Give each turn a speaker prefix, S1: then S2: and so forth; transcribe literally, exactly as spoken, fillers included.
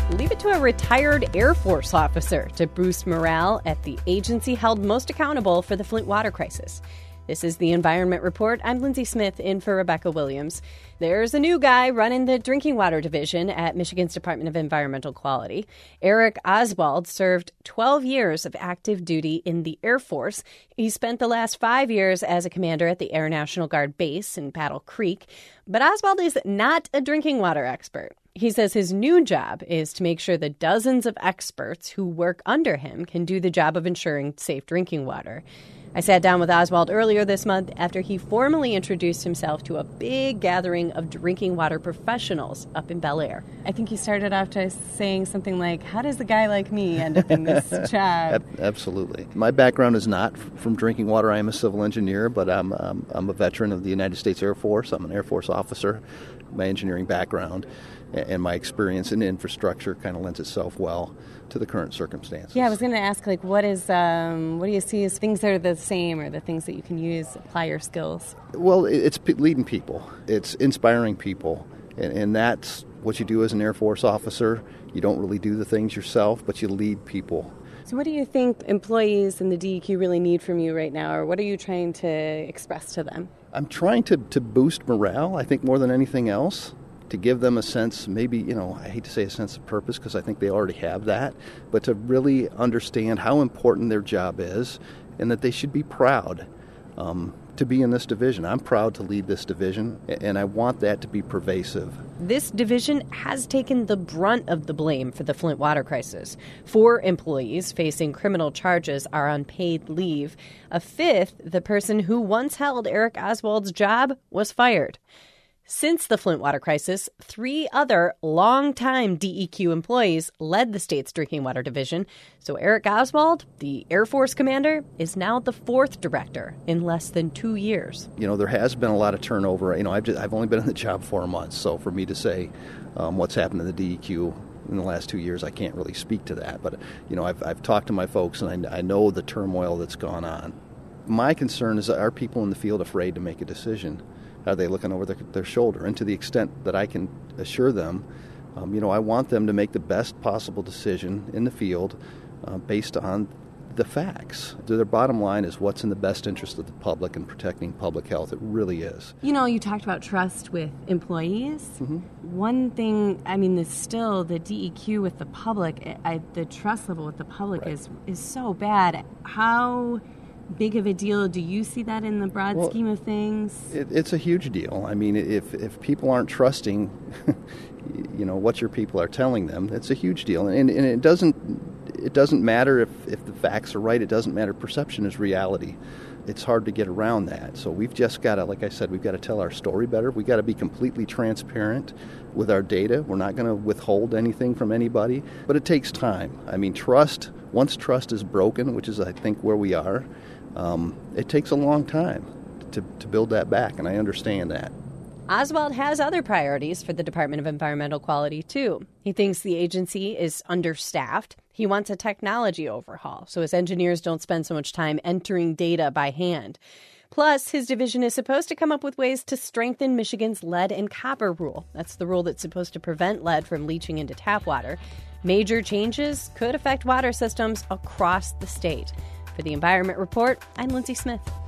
S1: leave it to a retired Air Force officer to boost morale at the agency held most accountable for the Flint water crisis. This is the Environment Report. I'm Lindsay Smith, in for Rebecca Williams. There's a new guy running the drinking water division at Michigan's Department of Environmental Quality. Eric Oswald served twelve years of active duty in the Air Force. He spent the last five years as a commander at the Air National Guard base in Battle Creek. But Oswald is not a drinking water expert. He says his new job is to make sure the dozens of experts who work under him can do the job of ensuring safe drinking water. I sat down with Oswald earlier this month after he formally introduced himself to a big gathering of drinking water professionals up in Bel Air. I think he started off by saying something like, how does a guy like me end up in this job?
S2: Absolutely. My background is not from drinking water. I am a civil engineer, but I'm, um, I'm a veteran of the United States Air Force. I'm an Air Force officer. My engineering background and my experience in infrastructure kind of lends itself well to the current circumstances.
S1: Yeah, I was going to ask, like, what is, um, what do you see as things that are the same or the things that you can use, apply your skills?
S2: Well, it's leading people. It's inspiring people. And, and that's what you do as an Air Force officer. You don't really do the things yourself, but you lead people.
S1: So what do you think employees in the D E Q really need from you right now, or what are you trying to express to them?
S2: I'm trying to, to boost morale, I think, more than anything else. To give them a sense, maybe, you know, I hate to say a sense of purpose because I think they already have that, but to really understand how important their job is and that they should be proud um, to be in this division. I'm proud to lead this division, and I want that to be pervasive.
S1: This division has taken the brunt of the blame for the Flint water crisis. Four employees facing criminal charges are on paid leave. A fifth, the person who once held Eric Oswald's job, was fired. Since the Flint water crisis, three other longtime D E Q employees led the state's drinking water division. So Eric Oswald, the Air Force commander, is now the fourth director in less than two years.
S2: You know, there has been a lot of turnover. You know, I've, just, I've only been in the job four months, so for me to say um, what's happened to the D E Q in the last two years, I can't really speak to that. But, you know, I've, I've talked to my folks, and I, I know the turmoil that's gone on. My concern is, are people in the field afraid to make a decision? Are they looking over their, their shoulder? And to the extent that I can assure them, um, you know, I want them to make the best possible decision in the field uh, based on the facts. Their bottom line is what's in the best interest of the public and protecting public health. It really is.
S1: You know, you talked about trust with employees.
S2: Mm-hmm.
S1: One thing, I mean, there's still the D E Q with the public, I, the trust level with the public
S2: right.
S1: is, is so bad. How big of a deal do you see that in the broad
S2: well,
S1: scheme of things?
S2: It, it's a huge deal. I mean, if if people aren't trusting, you know, what your people are telling them, it's a huge deal. And, and it doesn't it doesn't matter if, if the facts are right. It doesn't matter. Perception is reality. It's hard to get around that. So we've just got to, like I said, we've got to tell our story better. We've got to be completely transparent with our data. We're not going to withhold anything from anybody. But it takes time. I mean, trust, once trust is broken, which is, I think, where we are, Um, it takes a long time to, to build that back, and I understand that.
S1: Oswald has other priorities for the Department of Environmental Quality, too. He thinks the agency is understaffed. He wants a technology overhaul so his engineers don't spend so much time entering data by hand. Plus, his division is supposed to come up with ways to strengthen Michigan's lead and copper rule. That's the rule that's supposed to prevent lead from leaching into tap water. Major changes could affect water systems across the state. For the Environment Report, I'm Lindsay Smith.